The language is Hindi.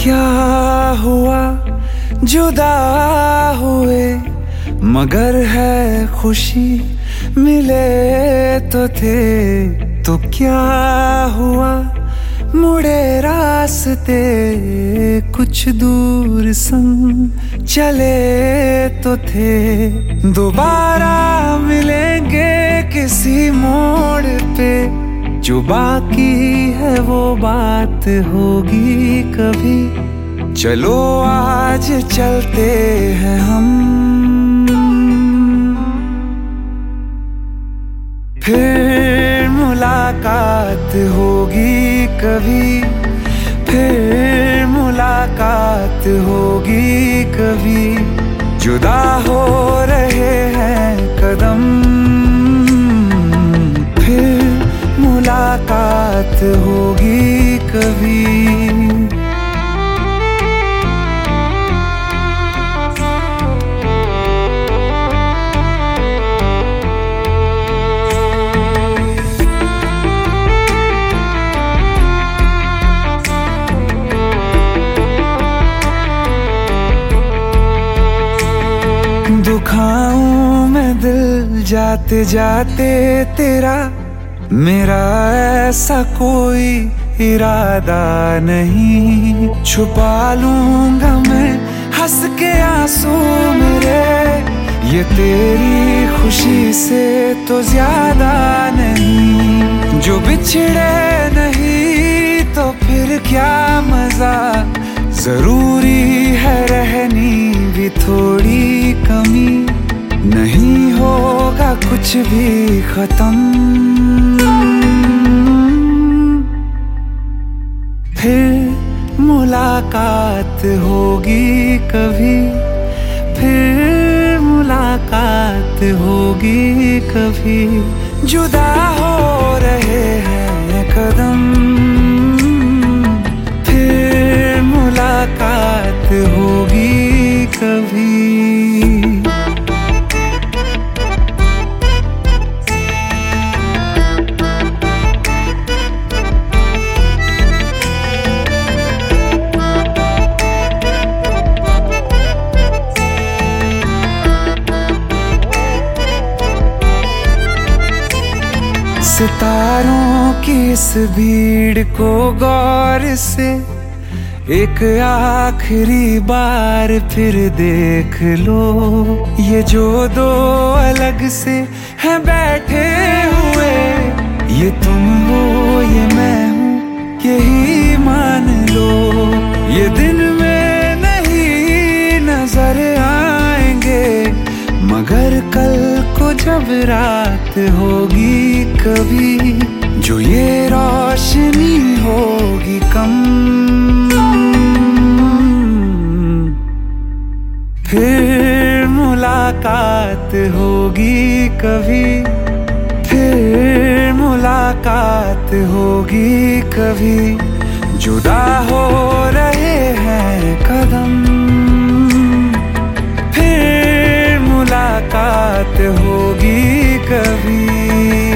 क्या हुआ जुदा हुए, मगर है खुशी मिले तो थे। तो क्या हुआ मुड़े रास्ते, कुछ दूर संग चले तो थे। दोबारा मिलेंगे किसी मोड़ पे, जो बाकी है वो बात होगी कभी। चलो आज चलते हैं हम, फिर मुलाकात होगी कभी। फिर मुलाकात होगी कभी। जुदा हो रहे हैं कदम, फिर मुलाकात होगी कभी। दुखाऊं मैं दिल जाते जाते तेरा, मेरा ऐसा कोई इरादा नहीं। छुपा लूंगा मैं हंस के आंसू मेरे, ये तेरी खुशी से तो ज्यादा नहीं। जो बिछड़े नहीं तो फिर क्या मजा, जरूरी है रहनी भी थोड़ी कमी। नहीं होगा कुछ भी खत्म, फिर मुलाकात होगी कभी। फिर मुलाकात होगी कभी। जुदा हो रहे हैं कदम, फिर मुलाकात होगी कभी। सितारों की इस भीड़ को गौर से एक आखिरी बार फिर देख लो। ये जो दो अलग से हैं बैठे हुए, ये तुम हो ये मैं हूँ यही मान लो। ये दिन में नहीं नजर आएंगे, मगर कल को जब रात होगी कभी, जो ये रोशनी होगी कम, फिर मुलाकात होगी कभी। फिर मुलाकात होगी कभी। जुदा हो रहे हैं कदम, फिर मुलाकात होगी कभी।